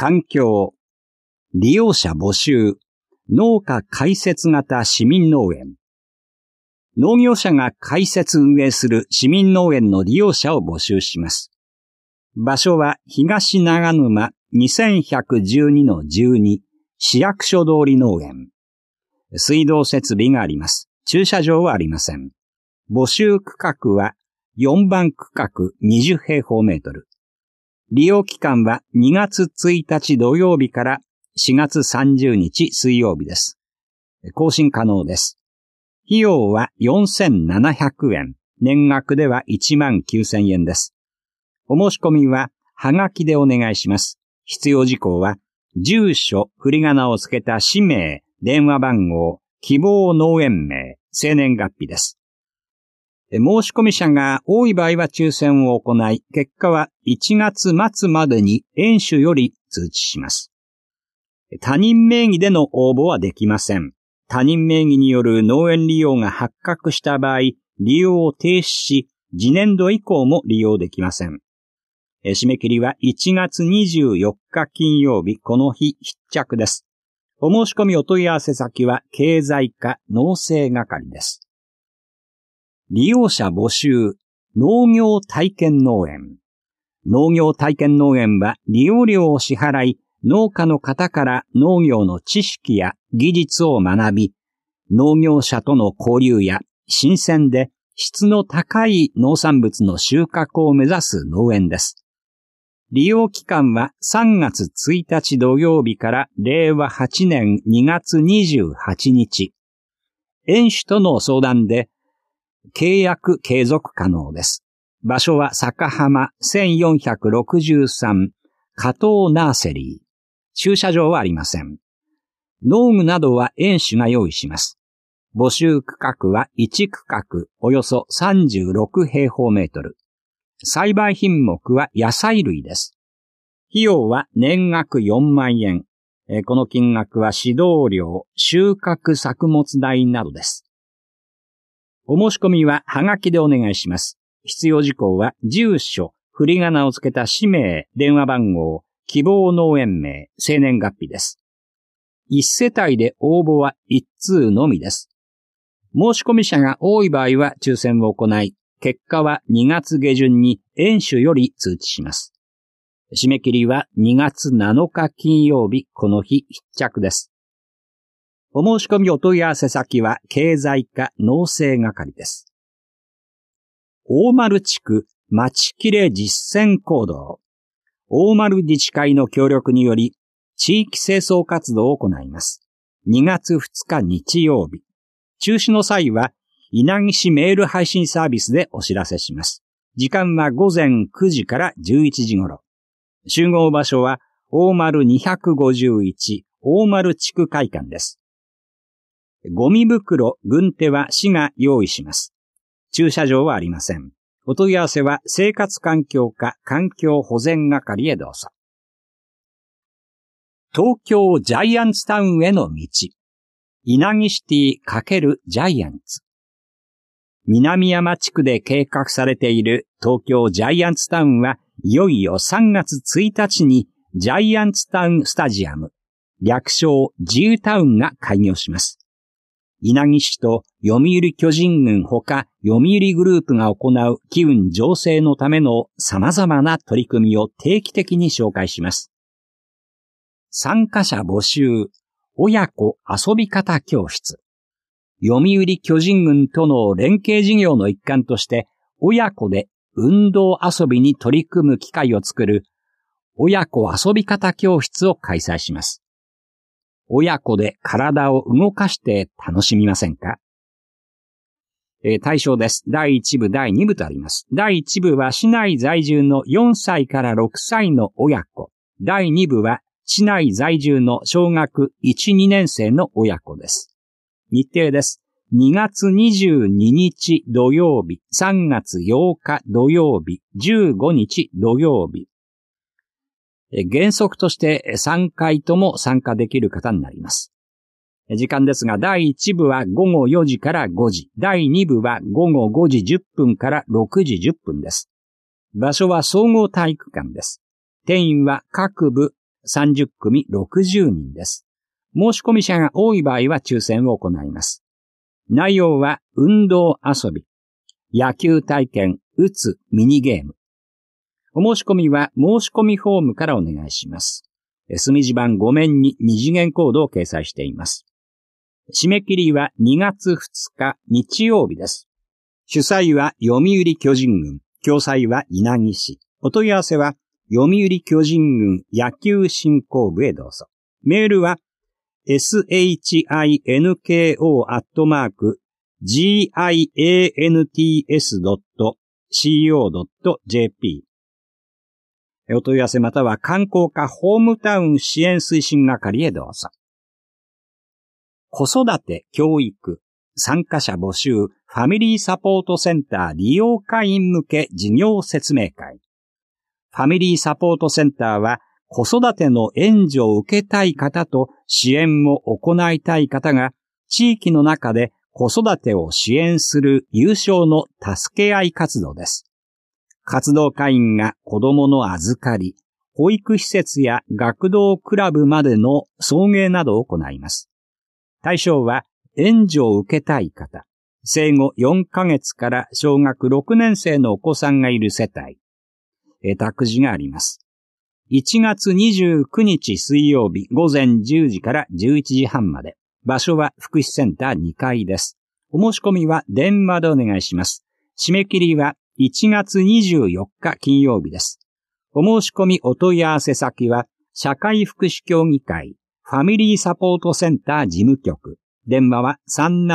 環境、利用者募集、農家開設型市民農園。農業者が開設運営する市民農園の利用者を募集します。場所は東長沼 2112-12 市役所通り農園。水道設備があります。駐車場はありません。募集区画は4番区画20平方メートル。利用期間は2月1日土曜日から4月30日水曜日です。更新可能です。費用は4700円。年額では19000円です。お申し込みははがきでお願いします。必要事項は住所、振り仮名をつけた氏名、電話番号、希望農園名、生年月日です。申し込み者が多い場合は抽選を行い、結果は1月末までに園主より通知します。他人名義での応募はできません。他人名義による農園利用が発覚した場合、利用を停止し、次年度以降も利用できません。締め切りは1月24日金曜日、この日必着です。お申し込みお問い合わせ先は経済課農政係です。利用者募集、農業体験農園。農業体験農園は利用料を支払い、農家の方から農業の知識や技術を学び、農業者との交流や新鮮で質の高い農産物の収穫を目指す農園です。利用期間は3月1日土曜日から令和8年2月28日。園主との相談で契約継続可能です。場所は坂浜1463加藤ナーセリー。駐車場はありません。農具などは園主が用意します。募集区画は1区画およそ36平方メートル。栽培品目は野菜類です。費用は年額4万円。この金額は指導料、収穫作物代などです。お申し込みははがきでお願いします。必要事項は住所、振り仮名をつけた氏名、電話番号、希望農園名、生年月日です。一世帯で応募は一通のみです。申し込み者が多い場合は抽選を行い、結果は2月下旬に園主より通知します。締め切りは2月7日金曜日、この日必着です。お申し込みお問い合わせ先は経済課農政係です。大丸地区町きれ実践行動。大丸自治会の協力により地域清掃活動を行います。2月2日日曜日。中止の際は稲城市メール配信サービスでお知らせします。時間は午前9時から11時頃。集合場所は大丸251大丸地区会館です。ゴミ袋、軍手は市が用意します。駐車場はありません。お問い合わせは生活環境課環境保全係へどうぞ。東京ジャイアンツタウンへの道。稲城シティ×ジャイアンツ。南山地区で計画されている東京ジャイアンツタウンはいよいよ3月1日にジャイアンツタウンスタジアム、略称 G タウンが開業します。稲城市と読売巨人軍ほか読売グループが行う機運醸成のための様々な取り組みを定期的に紹介します。参加者募集、親子遊び方教室。読売巨人軍との連携事業の一環として親子で運動遊びに取り組む機会を作る親子遊び方教室を開催します。親子で体を動かして楽しみませんか？対象です。第1部、第2部とあります。第1部は市内在住の4歳から6歳の親子。第2部は市内在住の小学1、2年生の親子です。日程です。2月22日土曜日、3月8日土曜日、15日土曜日。原則として3回とも参加できる方になります。時間ですが、第1部は午後4時から5時、第2部は午後5時10分から6時10分です。場所は総合体育館です。定員は各部 30組60人です。申し込み者が多い場合は抽選を行います。内容は運動遊び、野球体験、打つミニゲーム。お申し込みは申し込みフォームからお願いします。墨字盤5面に二次元コードを掲載しています。締め切りは2月2日日曜日です。主催は読売巨人軍、共催は稲城市。お問い合わせは読売巨人軍野球振興部へどうぞ。メールはshinko@giants.co.jp お問い合わせまたは観光課ホームタウン支援推進係へどうぞ。子育て教育参加者募集ファミリーサポートセンター利用会員向け事業説明会。ファミリーサポートセンターは子育ての援助を受けたい方と支援を行いたい方が地域の中で子育てを支援する有償の助け合い活動です。活動会員が子供の預かり、保育施設や学童クラブまでの送迎などを行います。対象は援助を受けたい方、生後4ヶ月から小学6年生のお子さんがいる世帯。託児があります。1月29日水曜日午前10時から11時半まで。場所は福祉センター2階です。お申し込みは電話でお願いします。締め切りは1月24日金曜日です。お申し込みお問い合わせ先は社会福祉協議会ファミリーサポートセンター事務局。電話は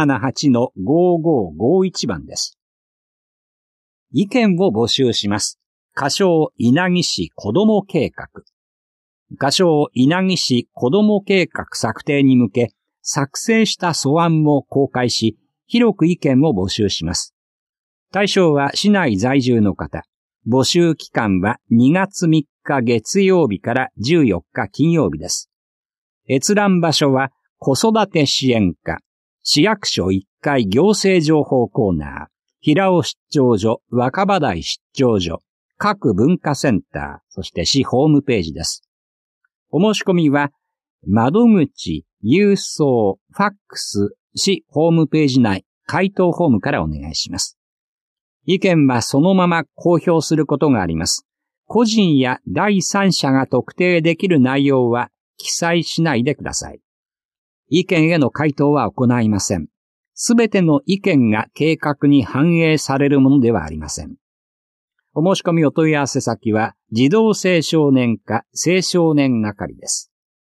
378-5551 番です。意見を募集します。仮称稲城市子ども計画。仮称稲城市子ども計画策定に向け、作成した素案を公開し、広く意見を募集します。対象は市内在住の方。募集期間は2月3日月曜日から14日金曜日です。閲覧場所は子育て支援課、市役所1階行政情報コーナー、平尾出張所、若葉台出張所、各文化センター、そして市ホームページです。お申し込みは、窓口、郵送、ファックス、市ホームページ内、回答フォームからお願いします。意見はそのまま公表することがあります。個人や第三者が特定できる内容は記載しないでください。意見への回答は行いません。すべての意見が計画に反映されるものではありません。お申し込みお問い合わせ先は、児童青少年課青少年係です。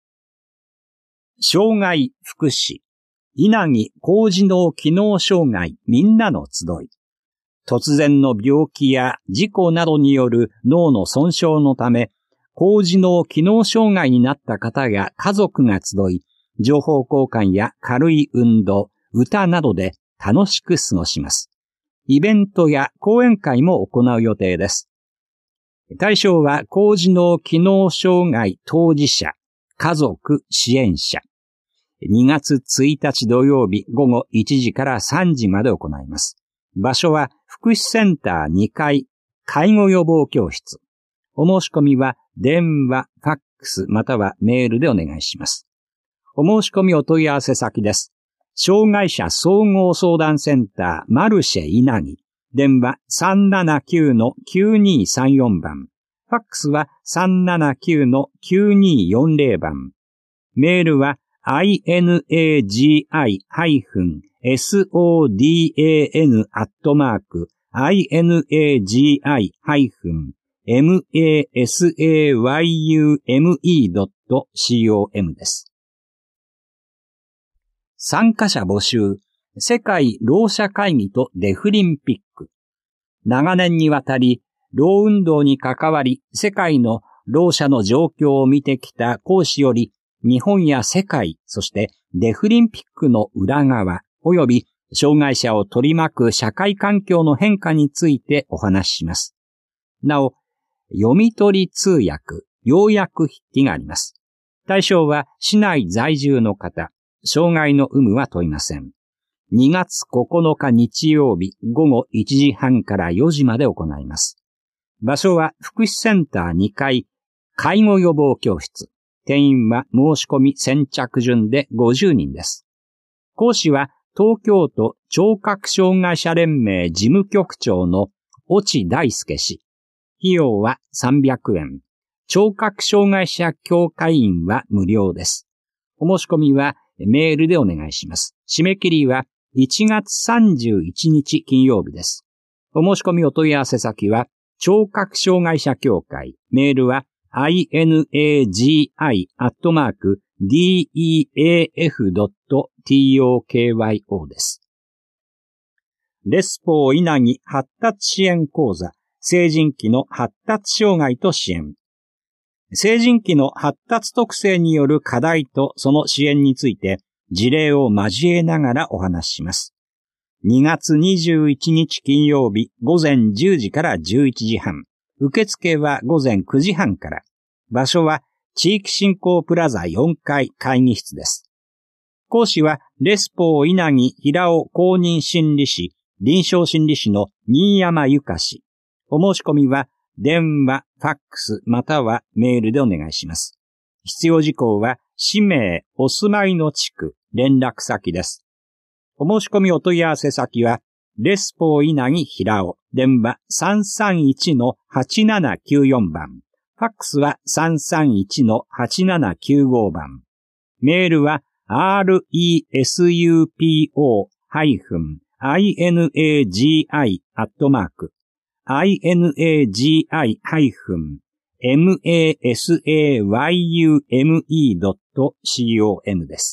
障害福祉、稲城高次脳機能障害みんなの集い。突然の病気や事故などによる脳の損傷のため、高次脳機能障害になった方や家族が集い、情報交換や軽い運動、歌などで楽しく過ごします。イベントや講演会も行う予定です。対象は高次脳機能障害当事者、家族支援者。2月1日土曜日午後1時から3時まで行います。場所は福祉センター2階、介護予防教室。お申し込みは電話、ファックスまたはメールでお願いします。お申し込みお問い合わせ先です。障害者総合相談センターマルシェ稲城。電話 379-9234 番。ファックスは 379-9240 番。メールは inagi-inatmark-masayume.com です。参加者募集、世界ろう者会議とデフリンピック。長年にわたり、ろう運動に関わり、世界のろう者の状況を見てきた講師より、日本や世界、そしてデフリンピックの裏側、及び障害者を取り巻く社会環境の変化についてお話しします。なお、読み取り通訳、要約筆記があります。対象は市内在住の方、障害の有無は問いません。2月9日日曜日午後1時半から4時まで行います。場所は福祉センター2階、介護予防教室。 定員は申し込み先着順で50人です。講師は東京都聴覚障害者連盟事務局長の越智大輔氏。費用は300円。聴覚障害者協会員は無料です。お申し込みはメールでお願いします。締め切りは1月31日金曜日です。お申し込みお問い合わせ先は聴覚障害者協会。メールはinagi@deaf.tokyo です。レスポー稲城発達支援講座、成人期の発達障害と支援。成人期の発達特性による課題とその支援について事例を交えながらお話しします。2月21日金曜日午前10時から11時半。受付は午前9時半から。場所は地域振興プラザ4階会議室です。講師はレスポー稲城平尾公認心理師、臨床心理師の新山由香氏。お申し込みは電話、ファックスまたはメールでお願いします。必要事項は氏名、お住まいの地区、連絡先です。お申し込みお問い合わせ先はレスポー稲城平尾、電話 331-8794 番。ファックスは 331-8795 番。メールは respo-inagi@masayume.com です。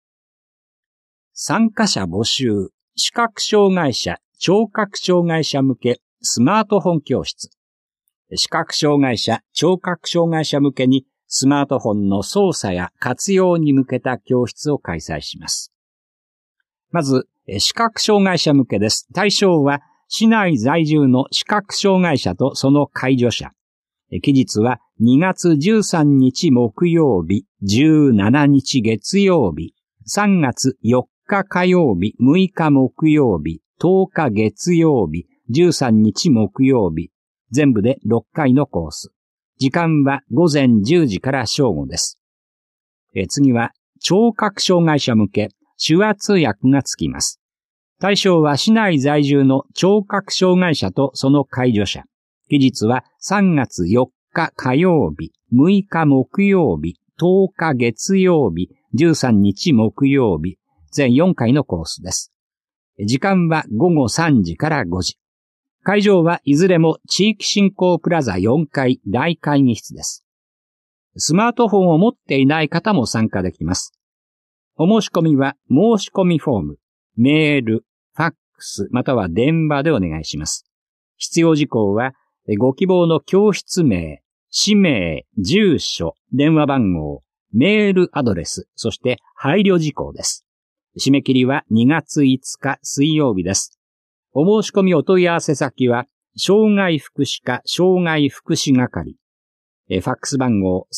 参加者募集、視覚障害者、聴覚障害者向けスマートフォン教室。視覚障害者、聴覚障害者向けにスマートフォンの操作や活用に向けた教室を開催します。まず、視覚障害者向けです。対象は、市内在住の視覚障害者とその介助者。期日は2月13日木曜日、17日月曜日、3月4日火曜日、6日木曜日、10日月曜日、13日木曜日、全部で6回のコース。時間は午前10時から正午です。次は、聴覚障害者向け、手話通訳がつきます。対象は市内在住の聴覚障害者とその介助者。期日は3月4日火曜日、6日木曜日、10日月曜日、13日木曜日、全4回のコースです。時間は午後3時から5時。会場はいずれも地域振興プラザ4階大会議室です。スマートフォンを持っていない方も参加できます。お申し込みは申し込みフォーム、メール、ファックスまたは電話でお願いします。必要事項はご希望の教室名、氏名、住所、電話番号、メールアドレス、そして配慮事項です。締め切りは2月5日水曜日です。お申し込みお問い合わせ先は、障害福祉課障害福祉係。ファックス番号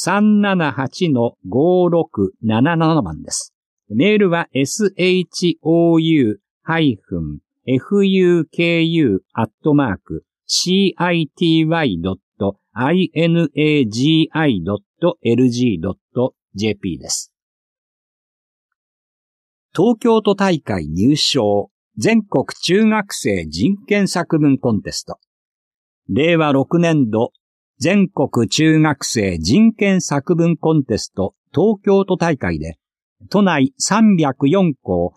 378-5677 番です。メールは shou-fuku-city.inagi.lg.jp です。東京都大会入賞全国中学生人権作文コンテスト。令和6年度全国中学生人権作文コンテスト東京都大会で、都内304校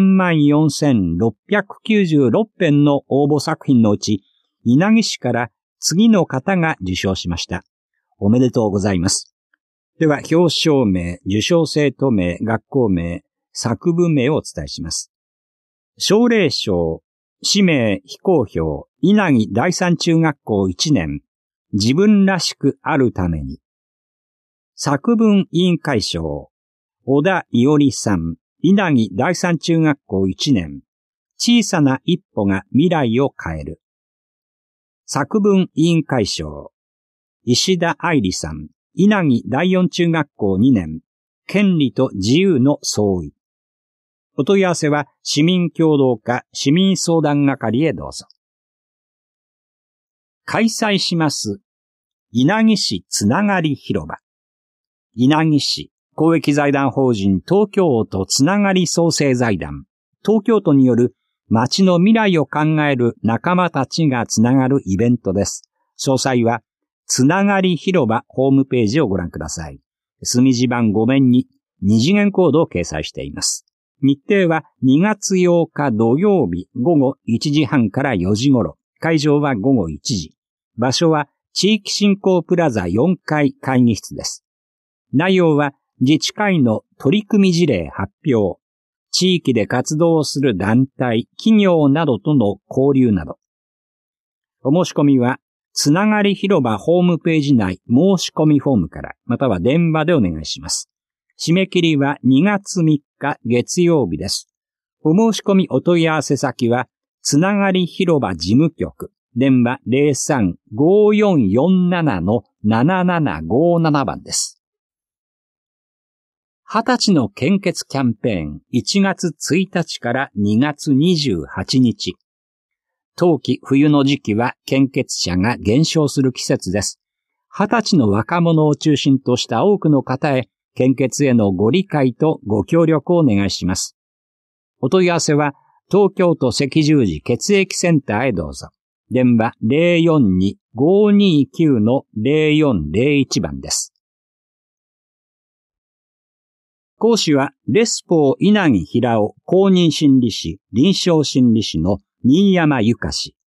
34,696 編の応募作品のうち、稲城市から次の方が受賞しました。おめでとうございます。では、表彰名、受賞生徒名、学校名、作文名をお伝えします。奨励賞、氏名非公表、稲城第三中学校1年、自分らしくあるために。作文委員会賞、小田伊織さん、稲城第三中学校1年、小さな一歩が未来を変える。作文委員会賞、石田愛理さん、稲城第四中学校2年、権利と自由の相違。お問い合わせは市民協働課市民相談係へどうぞ。開催します稲城市つながり広場。 稲城市、公益財団法人東京都つながり創生財団、東京都による街の未来を考える仲間たちがつながるイベントです。詳細は、つながり広場ホームページをご覧ください。墨字盤5面に2次元コードを掲載しています。日程は2月8日土曜日午後1時半から4時頃。会場は午後1時。場所は地域振興プラザ4階会議室です。内容は自治会の取り組み事例発表、地域で活動する団体、企業などとの交流など。お申し込みは、つながり広場ホームページ内申し込みフォームから、または電話でお願いします。締め切りは2月3日月曜日です。お申し込みお問い合わせ先は、つながり広場事務局、電話 03-5447-7757 番です。20歳の献血キャンペーン1月1日から2月28日。冬季冬の時期は献血者が減少する季節です。20歳の若者を中心とした多くの方へ献血へのご理解とご協力をお願いします。お問い合わせは東京都赤十字血液センターへどうぞ。電話 042-529-0401 番です。講師はレスポー稲城平尾公認心理師臨床心理師の新山由香氏。